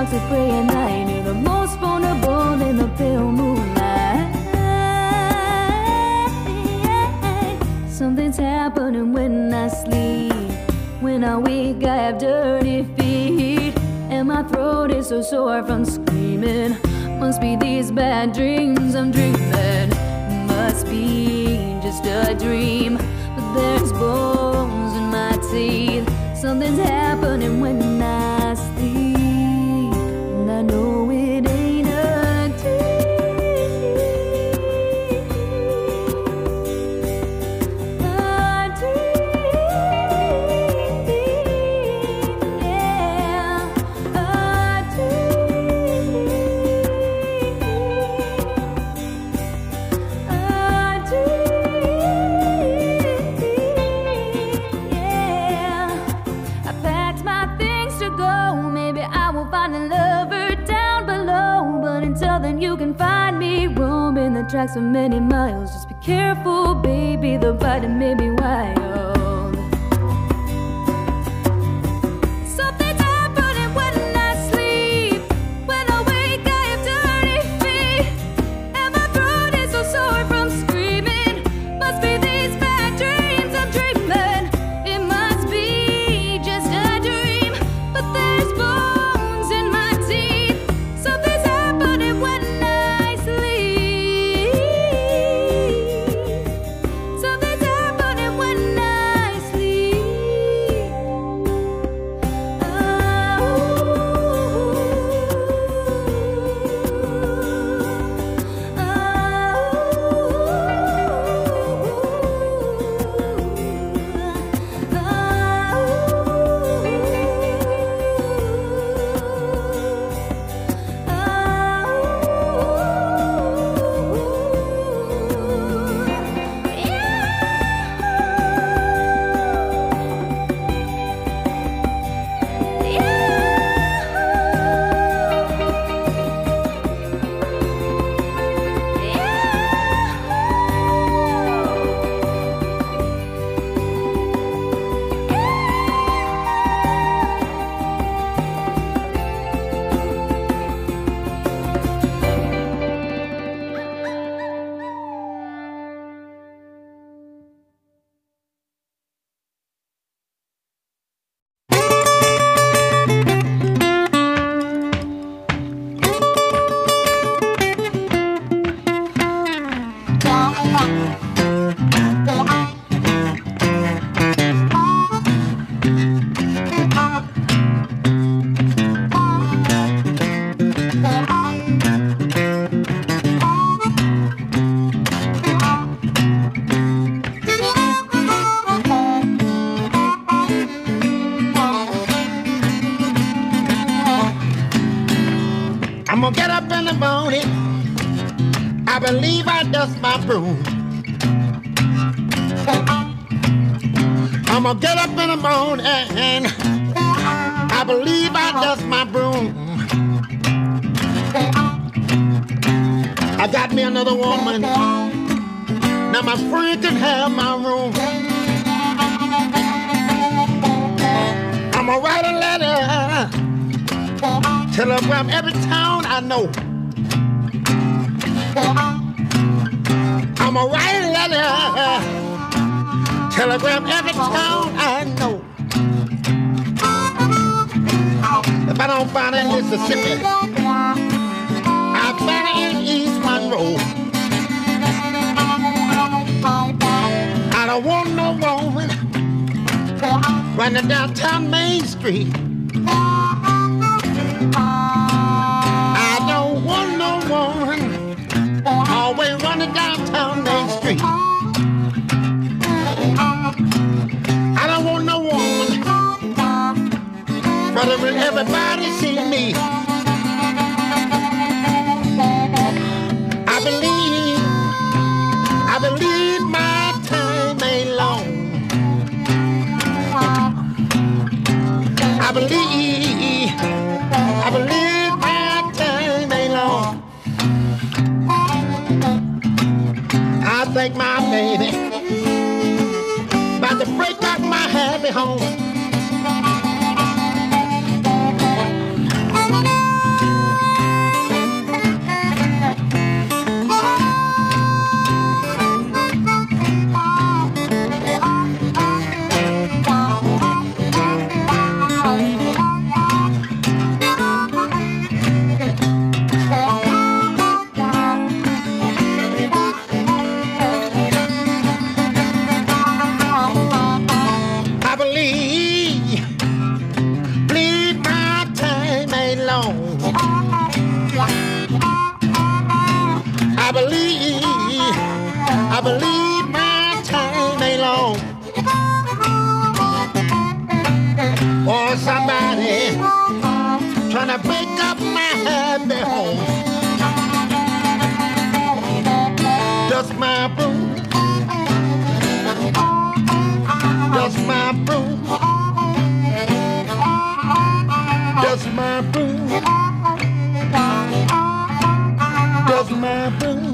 start to pray at night. You're the most vulnerable in the pale moonlight. Something's happening when I sleep. When I wake I have dirty feet, and my throat is so sore from screaming. Must be these bad dreams I'm dreaming. Must be just a dream. But there's bones in my teeth. Something's happening when I sleep, and I know it ain't a dream. A dream, yeah. A dream. A dream, yeah. I packed my things to go. Maybe I will find a lover down below, but until then you can find me roaming the tracks for many miles. Just be careful, baby, the bite may be wild. Something's happening when I sleep. When I wake I have dirty feet, and my throat is so sore from screaming. Must be these bad dreams I'm dreaming. It must be just a dream, but there's bones in my teeth. Something's happening when I sleep. Something's happening when I sleep. I'm gonna get up in the morning. I believe I dust my broom. I'm gonna get up in the morning. I believe I dust my broom. I got me another woman. Now my friend can have my room. I'm gonna write a letter, telegram every town I know. I'ma write a letter, telegram every town I know. If I don't find it in Mississippi, I'll find it in East Monroe. I don't want no woman running downtown Main Street. I don't want no woman always running downtown Main Street. I don't want no woman running when everybody see me. I believe my time ain't long. I believe my time ain't long. I think my baby about to break out my happy home. I believe my time ain't long. Or somebody trying to break up my happy home. Dust my broom, dust my broom, dust my broom, dust my broom.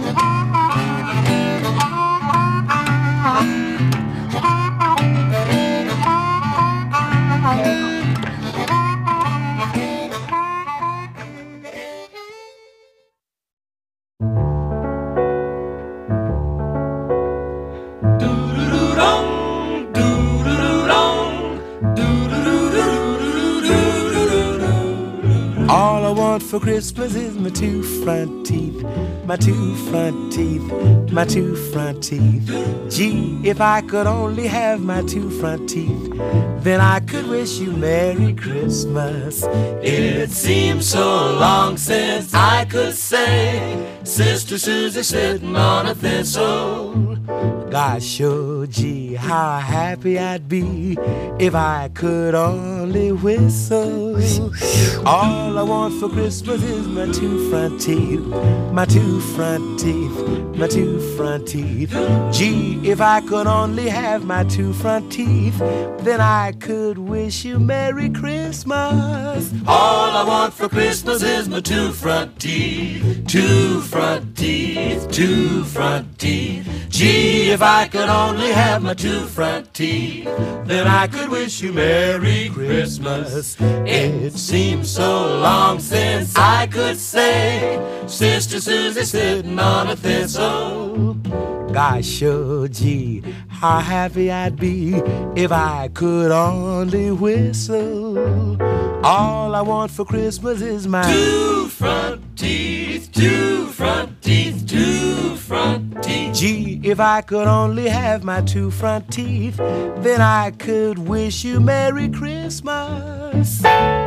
All I want for Christmas is my two front teeth, my two front teeth, my two front teeth. Gee, if I could only have my two front teeth, then I could wish you Merry Christmas. It seems so long since I could say Sister Susie sitting on a thistle. Gosh, sure, gee, how happy I'd be if I could only whistle. All I want for Christmas is my two front teeth, my two front teeth, my two front teeth. Gee, if I could only have my two front teeth, then I could wish you Merry Christmas. All I want for Christmas is my two front teeth, two front teeth, two front teeth. Gee, if I could only have my two front teeth, then I could wish you Merry Christmas. It seems so long since I could say Sister Susie sitting on a thistle. Gosh, sure, gee, how happy I'd be if I could only whistle. All I want for Christmas is my two front teeth, two front teeth, two front teeth. Gee, if I could only have my two front teeth, then I could wish you Merry Christmas.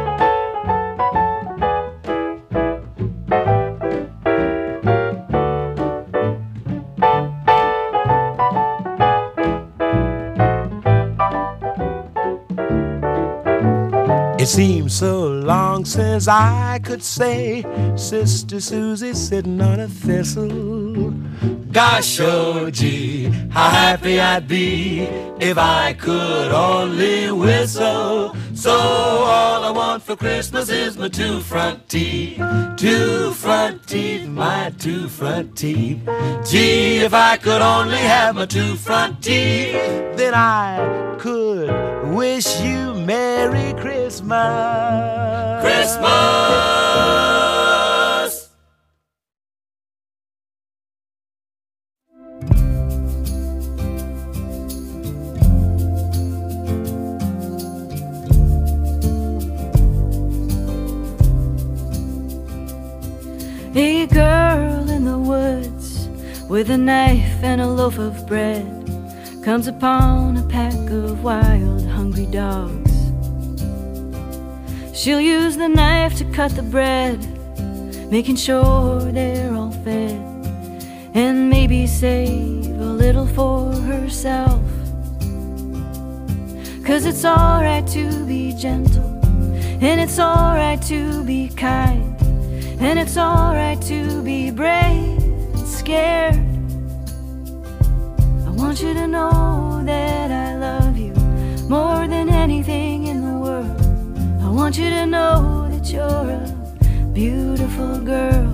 It seems so long since I could say Sister Susie sitting on a thistle. Gosh, oh gee, how happy I'd be if I could only whistle. So all I want for Christmas is my two front teeth, my two front teeth. Gee, if I could only have my two front teeth, then I could wish you Merry Christmas. Christmas! A girl in the woods with a knife and a loaf of bread comes upon a pack of wild, hungry dogs. She'll use the knife to cut the bread, making sure they're all fed, and maybe save a little for herself. 'Cause it's alright to be gentle, and it's alright to be kind, and it's alright to be brave and scared. I want you to know that I love you more than anything in the world. I want you to know that you're a beautiful girl.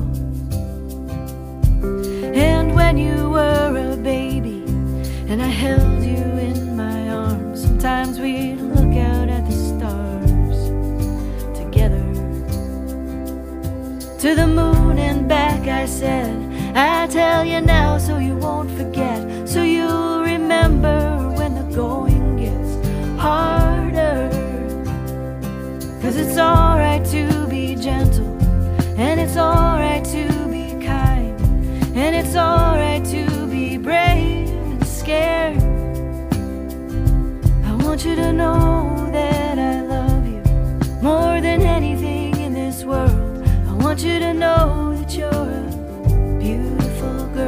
And when you were a baby and I held you in my arms, sometimes we'd look out at the stars together. To the moon and back I said, I tell you now so you won't forget, so you'll remember when the going gets harder. 'Cause it's alright to be gentle, and it's alright to be kind, and it's alright to be brave and scared. I want you to know that I love you more than anything in this world. I want you to know that you're a beautiful girl.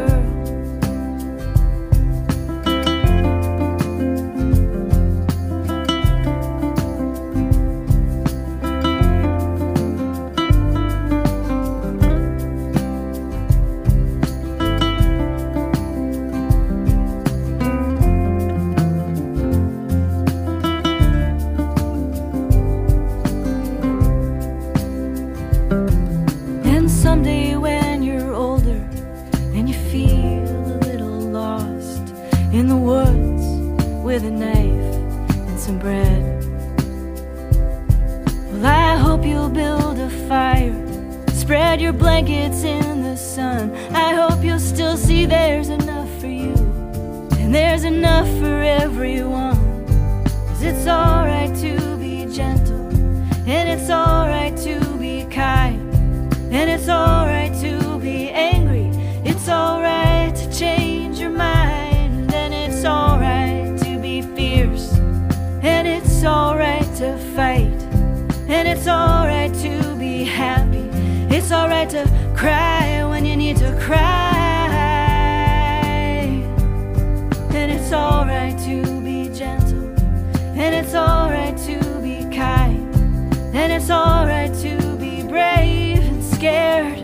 your blankets in the sun. I hope you'll still see there's enough for you, and there's enough for everyone. 'Cause it's alright to be gentle, and it's alright to be kind, and it's alright to be angry. It's alright to change your mind, and it's alright to be fierce, and it's alright to fight, and it's alright to be happy. It's alright to cry when you need to cry, and it's alright to be gentle, and it's alright to be kind, and it's alright to be brave and scared.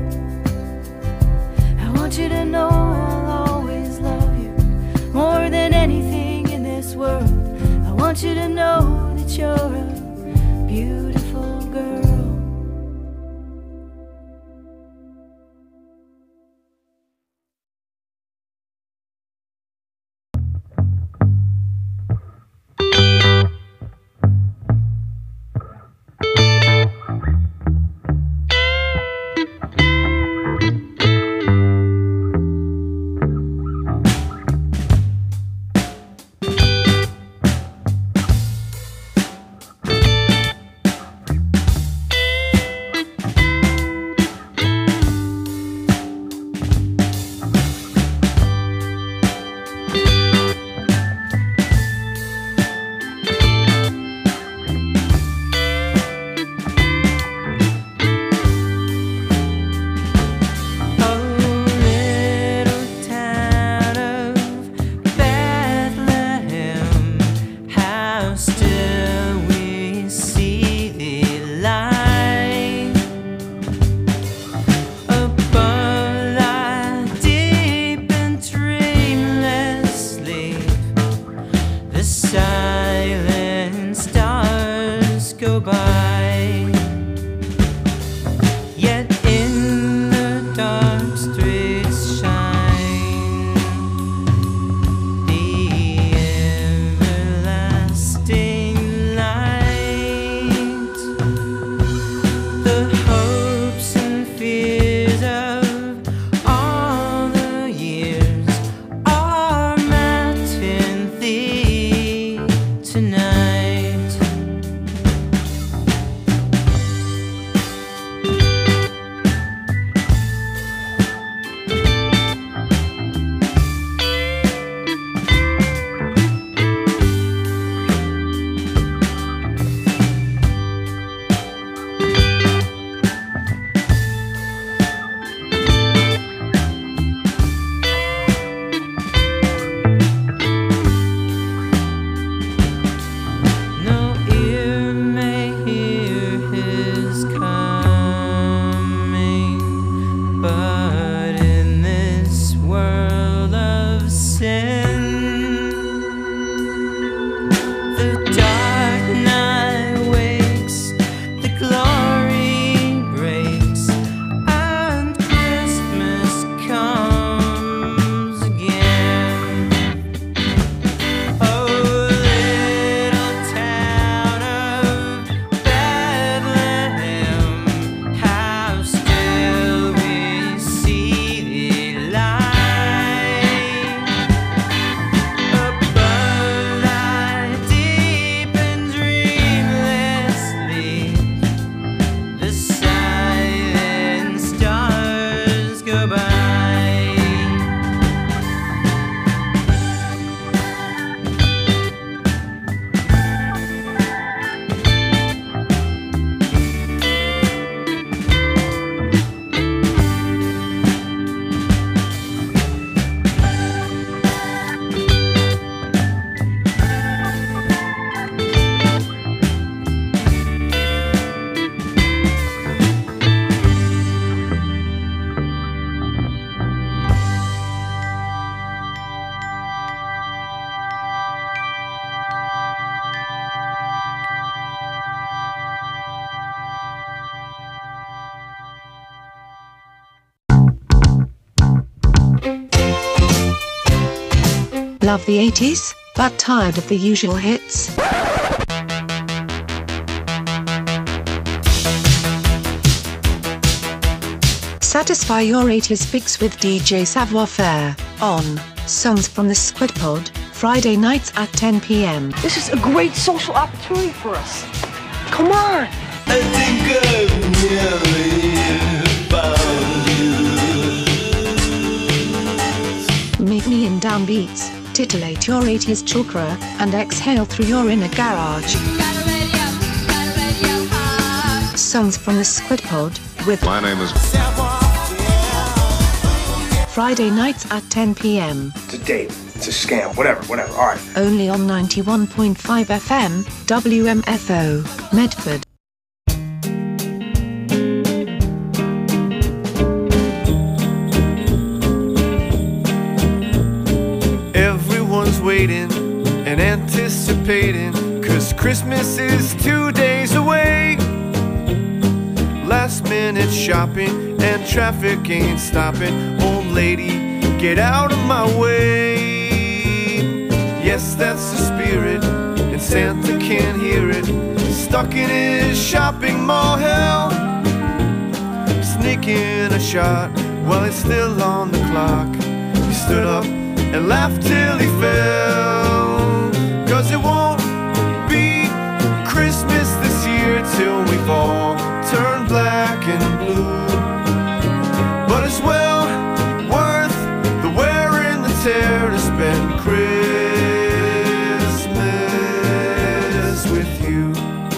I want you to know I'll always love you more than anything in this world. I want you to know that you're a beautiful girl. Love the 80s, but tired of the usual hits? Satisfy your 80s fix with DJ Savoir Faire on Songs from the Squid Pod, Friday nights at 10 p.m. This is a great social opportunity for us. Come on! I think I've nearly found you. Meet me in downbeats, titillate your 80s chakra, and exhale through your inner garage. Songs from the Squid Pod with My name is Friday nights at 10 p.m. It's a date. It's a scam. Whatever. All right. Only on 91.5 FM, WMFO, Medford. Everyone's waiting and anticipating, 'cause Christmas is 2 days away. Last minute shopping and traffic ain't stopping. Old lady, get out of my way. Yes, that's the spirit, and Santa can't hear it. Stuck in his shopping mall hell, sneaking a shot while it's still on the clock. He stood up and laughed till he fell, 'cause it won't be Christmas this year till we've all turned black and blue. But it's well worth the wear and the tear to spend Christmas with you.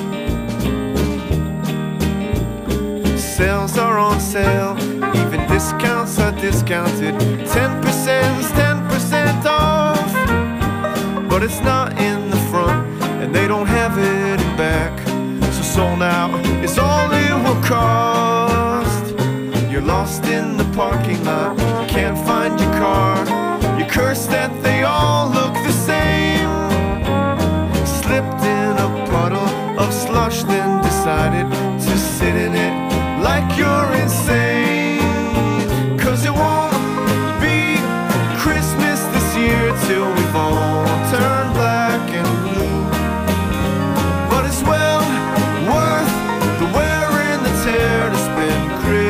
Sales are on sale, even discounts are discounted. 10%'s 10% off, but it's not in the front and they don't have it in back. So sold out is all it will cost. You're lost in the parking lot, can't find your car. You curse that they all look the same. Slipped in a puddle of slush, then decided to sit in it like you're insane. 'Cause it won't be Christmas this year till we've all turned black and blue. But it's well worth the wear and the tear to spend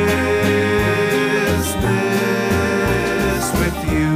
Christmas with you.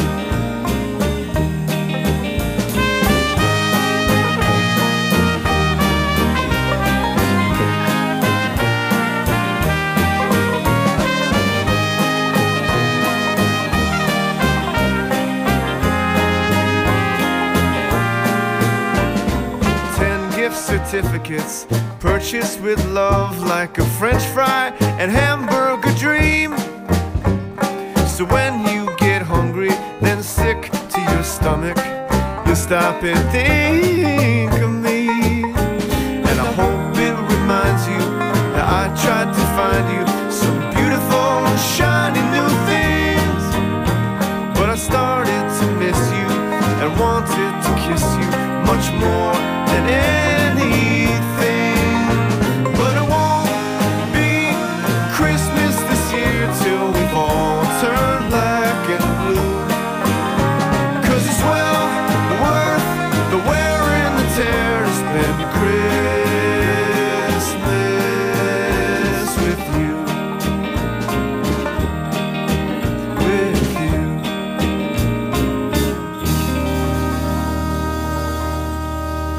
Certificates purchased with love, like a French fry and hamburger dream. So when you get hungry, then sick to your stomach, you stop and think of me. And I hope it reminds you that I tried to find you some beautiful, shiny new things. But I started to miss you and wanted to kiss you much more than anything. But it won't be Christmas this year till we've all turned black and blue. 'Cause it's well worth the wear and the tear to spend Christmas with you. With you. 1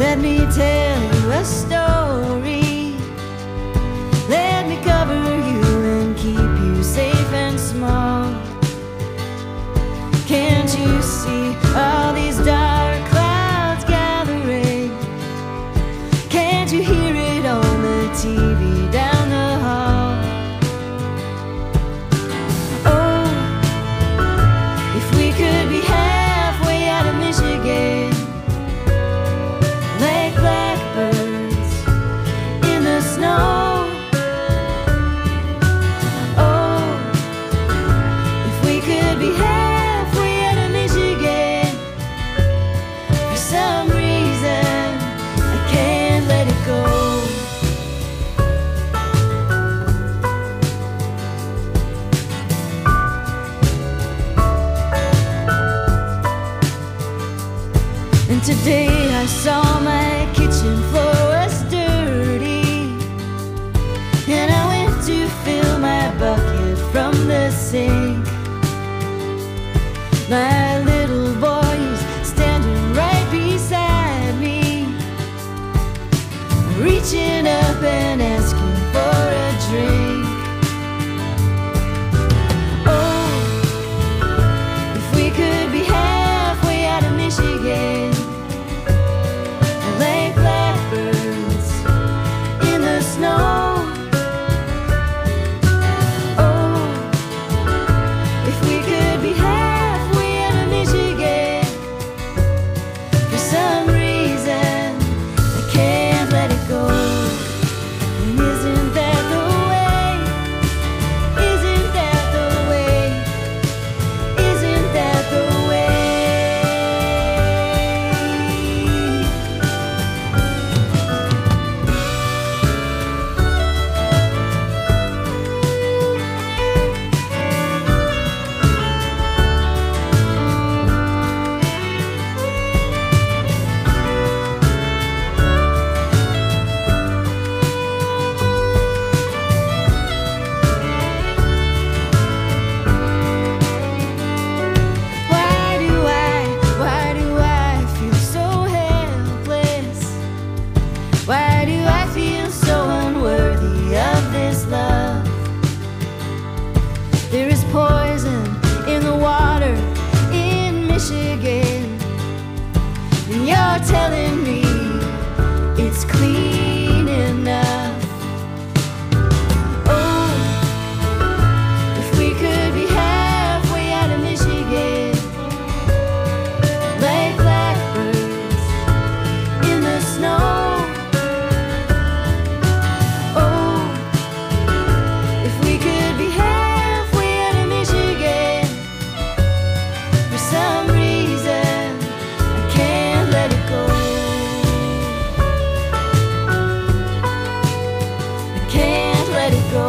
Let me tell you a story. Let me cover you and keep you safe and small. Can't you see all these dark clouds gathering? Can't you hear it on the TV down the hall? Oh, if we could be halfway out of Michigan, like blackbirds in the snow. Oh, if we could be halfway out of Michigan, for some reason I can't let it go. And today I saw my kitchen floor was dirty, and I went to fill my bucket from the sink. My little boy is standing right beside me, reaching up and asking for a drink. Oh, if we could be halfway out of Michigan, like blackbirds in the snow. Oh, if we could be halfway out of Michigan, for some reason I can't let it go. And isn't that the way? Isn't that the way? Isn't that the way? Why do I feel so helpless? Why do I feel so unworthy of this love? There is poison in the water in Michigan, and you're telling me it's clean enough. Oh, if we could be halfway out of Michigan, like blackbirds in the snow. Oh, if we could be halfway out of Michigan, for some reason I can't let it go. I can't let it go.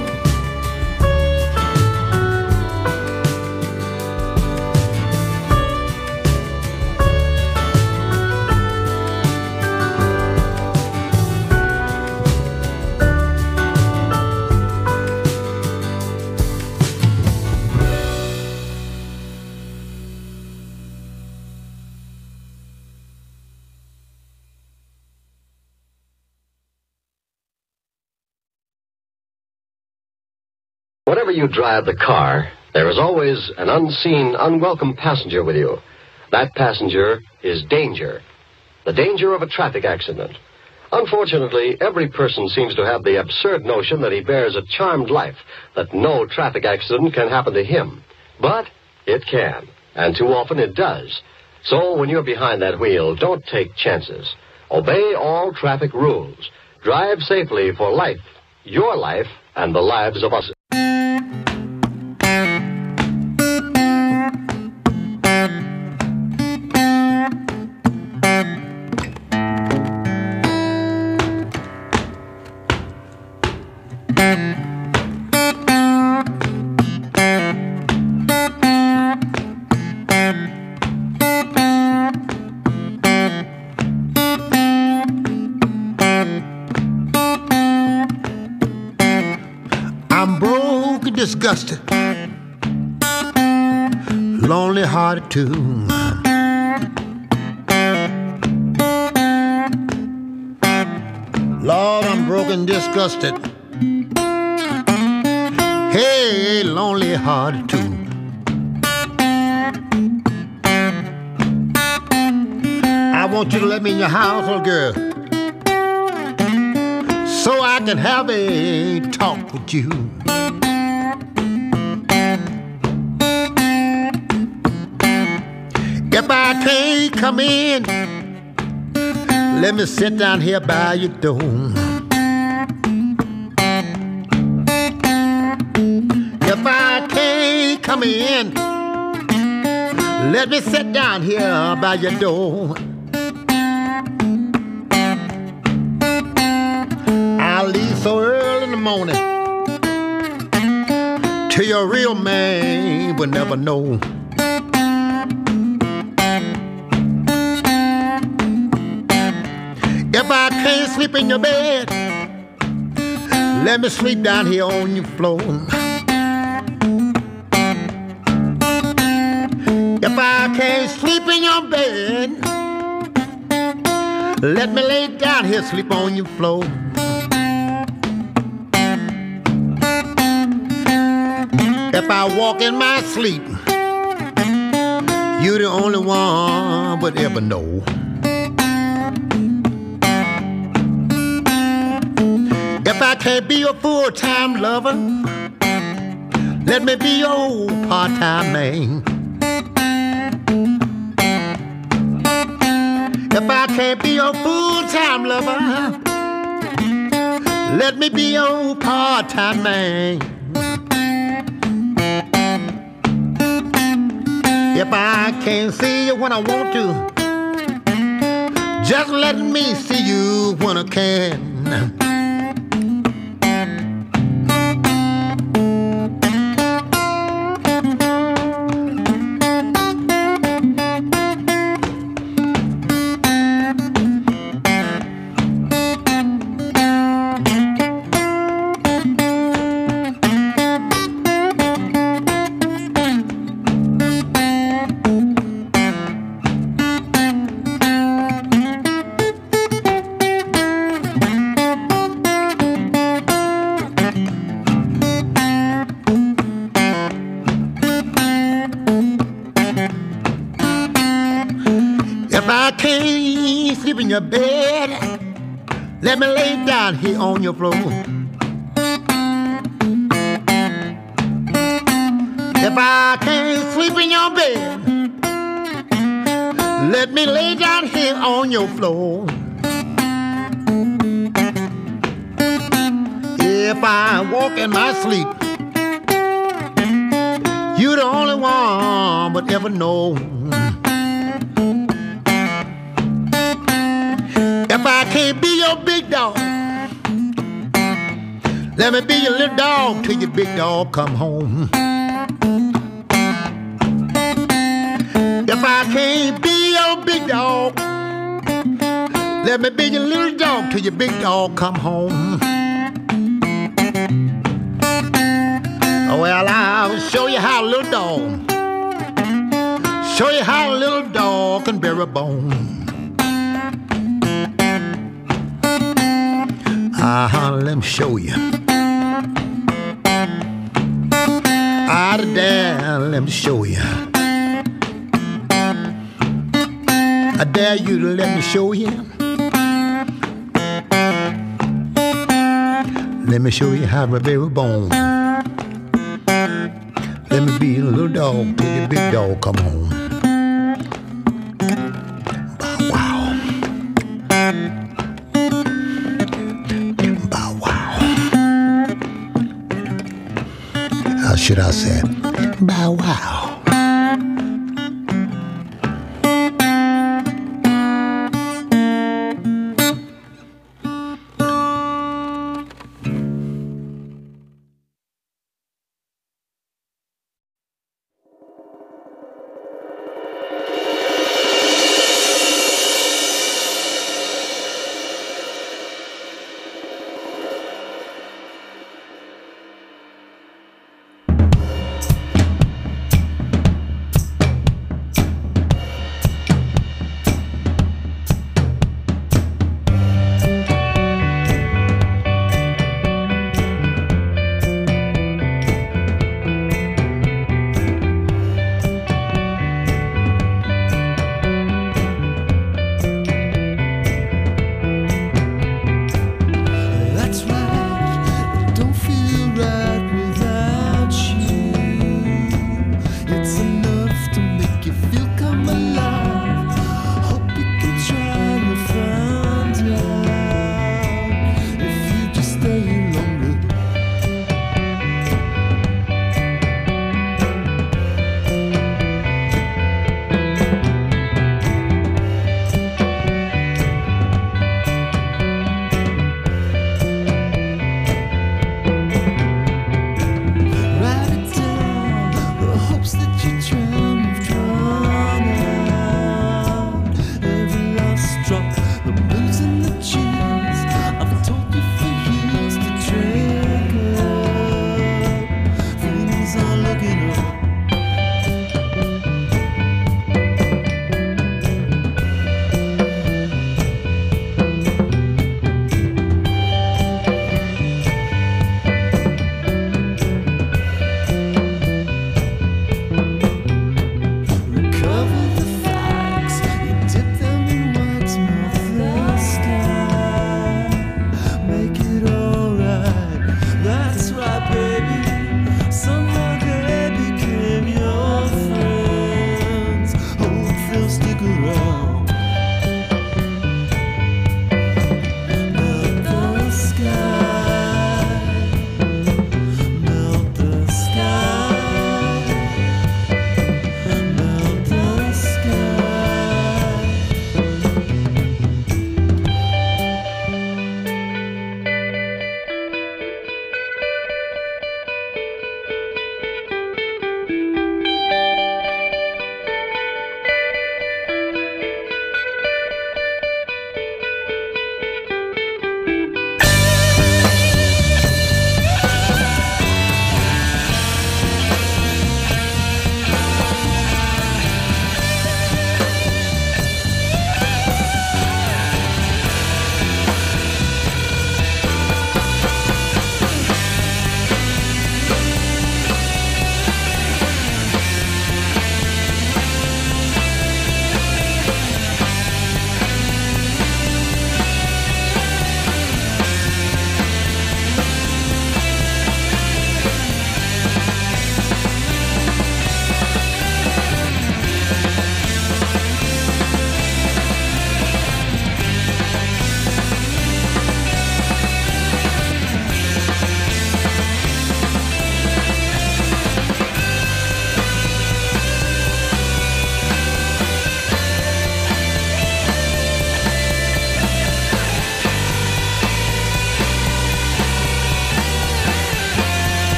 Whenever you drive the car, there is always an unseen, unwelcome passenger with you. That passenger is danger. The danger of a traffic accident. Unfortunately, every person seems to have the absurd notion that he bears a charmed life, that no traffic accident can happen to him. But it can, and too often it does. So when you're behind that wheel, don't take chances. Obey all traffic rules. Drive safely for life, your life, and the lives of us. I'm broke and disgusted, lonely hearted too. Lord, I'm broken, disgusted. Hey, lonely hearted too. I want you to let me in your house, little girl, so I can have a talk with you. If I can't come in, let me sit down here by your door. If I can't come in, let me sit down here by your door. I'll leave so early in the morning till your real man will never know. If I can't sleep in your bed, let me sleep down here on your floor. If I can't sleep in your bed, let me lay down here, sleep on your floor. If I walk in my sleep, you're the only one would ever know. If I can't be your full-time lover, let me be your part-time man. If I can't be your full-time lover, let me be your part-time man. If I can't see you when I want to, just let me see you when I can. If I can't sleep in your bed, let me lay down here on your floor. If I can't sleep in your bed, let me lay down here on your floor. If I walk in my sleep, you're the only one would ever know. If I can't be your big dog, let me be your little dog till your big dog come home. If I can't be your big dog, let me be your little dog till your big dog come home. Well, I'll show you how a little dog, show you how a little dog can bear a bone. Let me show you. Out of there, let me show you. I dare you to let me show you. Let me show you how to bear a bone. Let me be a little dog till the big dog come home. Should I say, bow wow.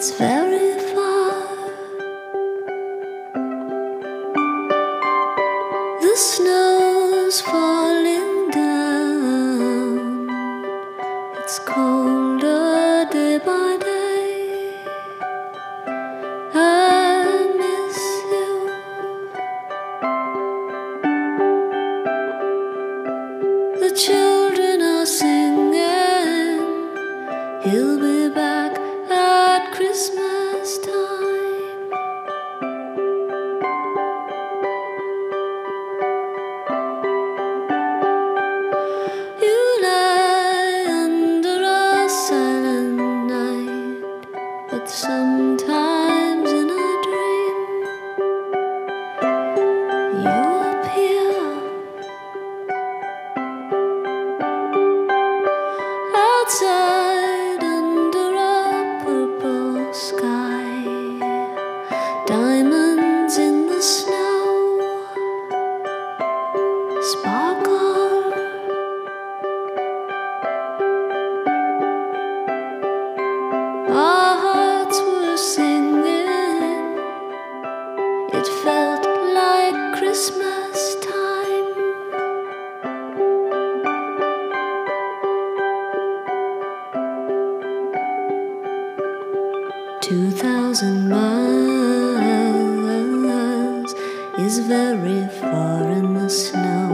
It's very far. The snow's falling down. It's colder day by day. I miss you. The children are singing. He'll be back at Christmas time. You lie under a silent night, but sometimes in a dream you appear outside under a purple sky. Diamonds in the snow sparkle. Our hearts were singing. It felt like Christmas time. Two 2,000 miles is very far in the snow.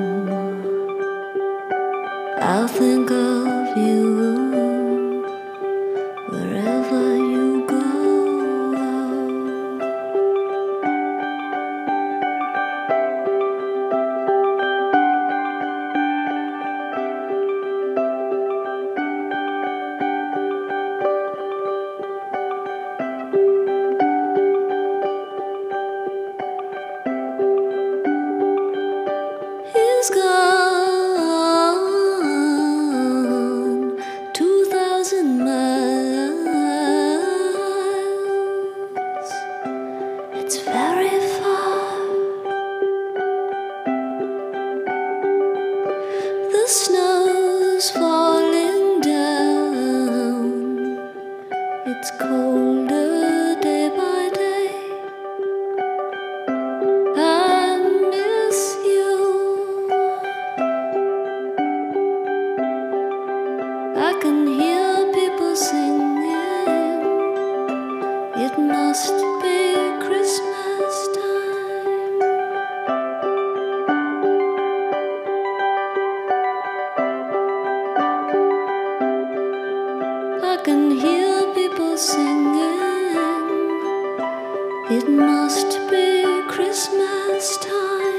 I'll think of you wherever you go. He's gone 2,000 miles. It's very far. The snow's falling down. It's colder day by day. I miss you. I can hear people singing. It must be Christmas time. I can hear people singing. It must be Christmas time.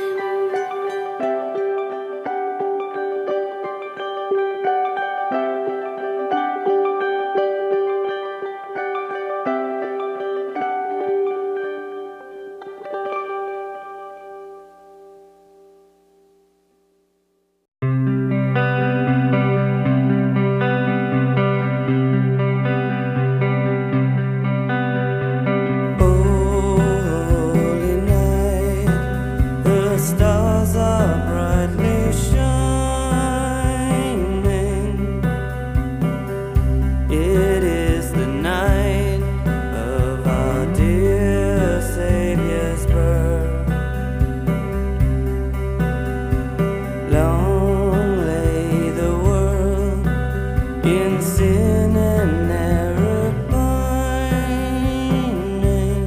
Holy night, the stars are brightly shining. It is the night of our dear Savior's birth. Long lay the world in sin and error pining,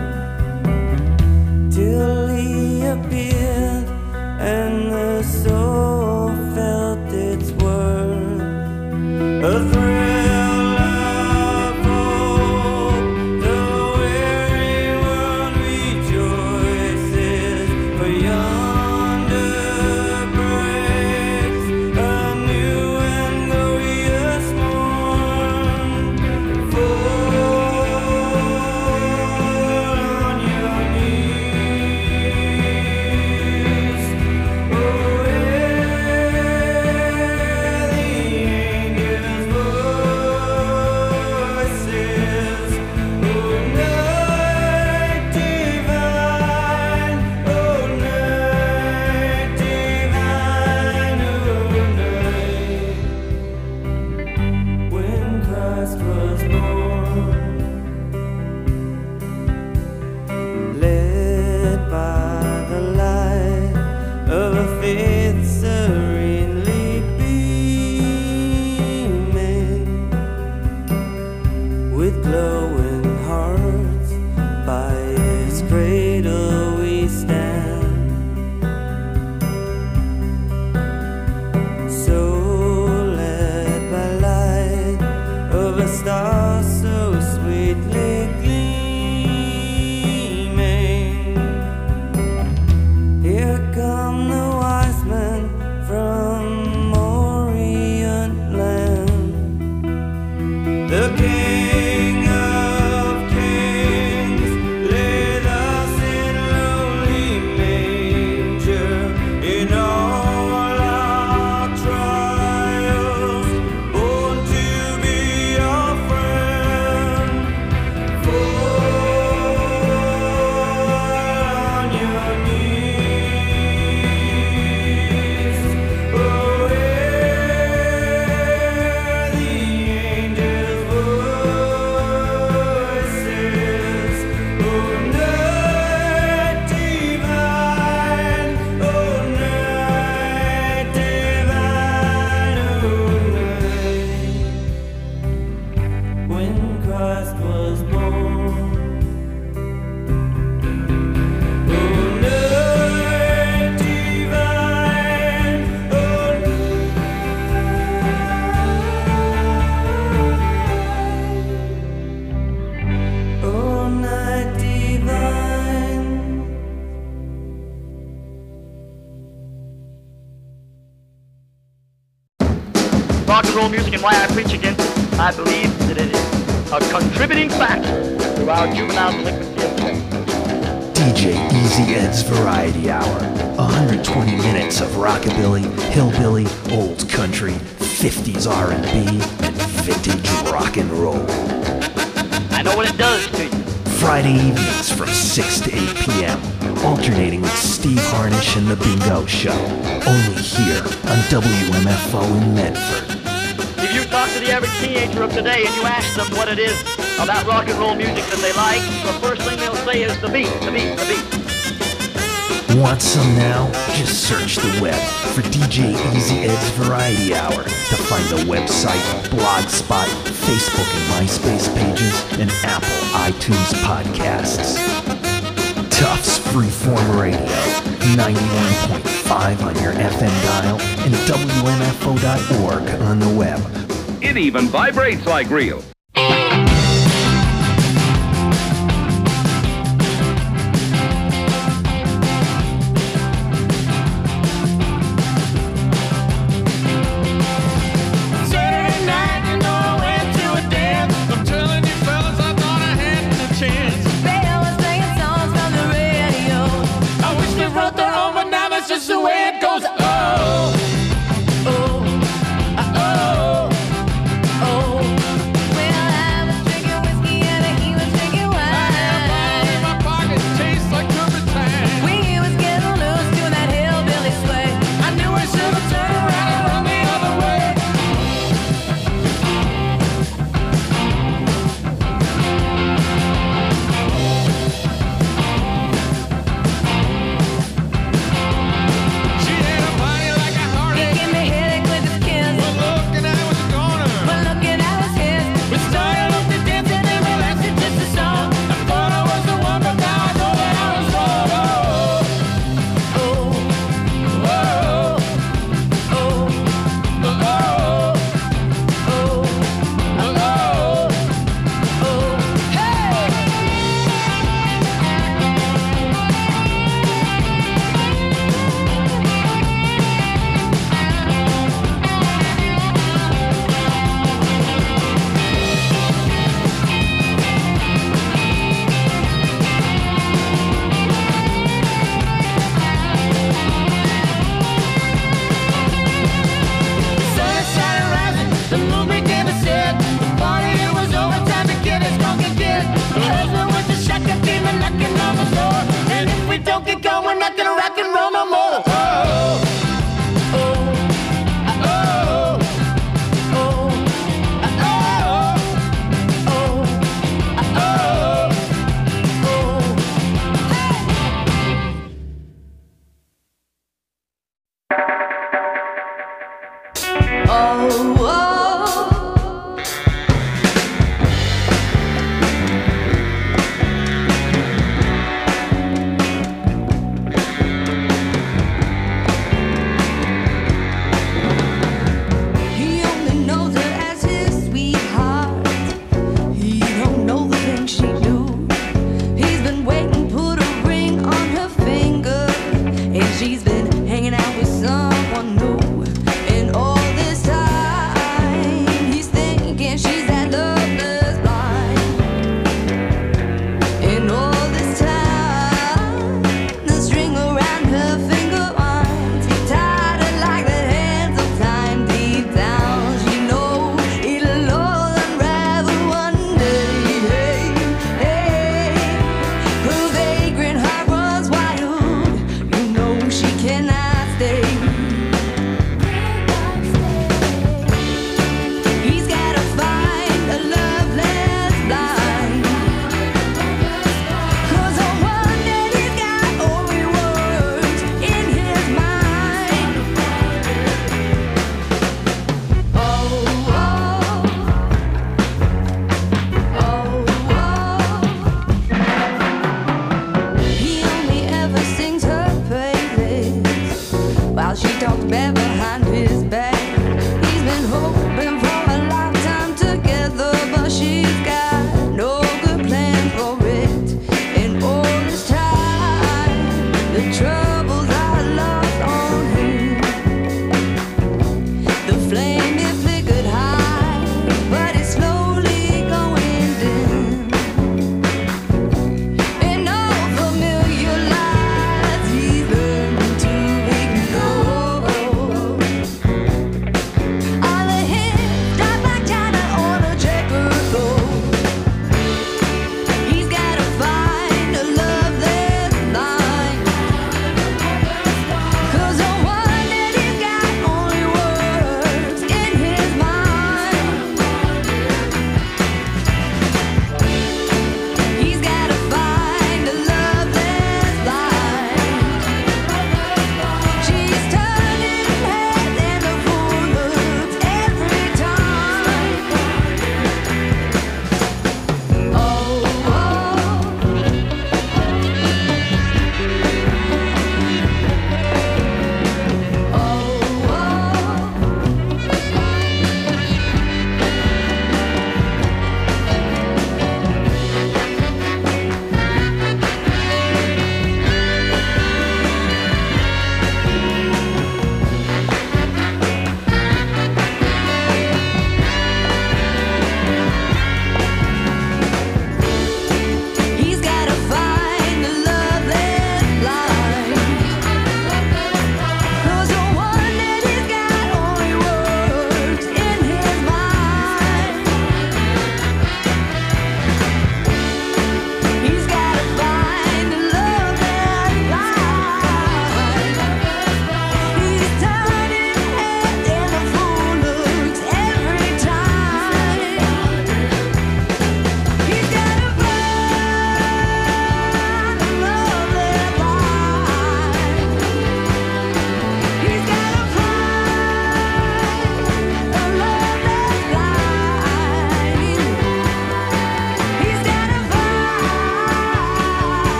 till he appeared and the soul felt its worth. A thrill of hope, the weary world rejoices, for yonder breaks a new and glorious morn. Fall on your knees, oh, hear the angels voice. why I preach against it. I believe that it is a contributing factor to our juvenile delinquency epidemic. DJ Easy Ed's Variety Hour. 120 minutes of rockabilly, hillbilly, old country, 50s R&B, and vintage rock and roll. I know what it does to you. Friday evenings from 6 to 8 p.m. Alternating with Steve Harnish and The Bingo Show. Only here on WMFO in Medford. If you talk to the average teenager of today and you ask them what it is about rock and roll music that they like, the first thing they'll say is the beat, the beat, the beat. Want some now? Just search the web for DJ Easy Ed's Variety Hour to find the website, Blogspot, Facebook and MySpace pages, and Apple iTunes podcasts. Tufts Freeform Radio, 91.5 on your FM dial and WMFO.org on the web. It even vibrates like real. Just the way it goes. Oh, oh, oh, oh. When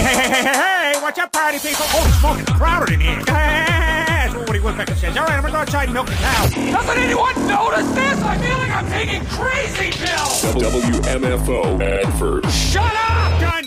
Hey, watch out, party people. Holy smoke, it's crowded in here. That's what Woody Woodpecker says. All right, I'm gonna go outside and milk the cow. Doesn't anyone notice this? I feel like I'm taking crazy pills. WMFO Advert. Shut up, guys!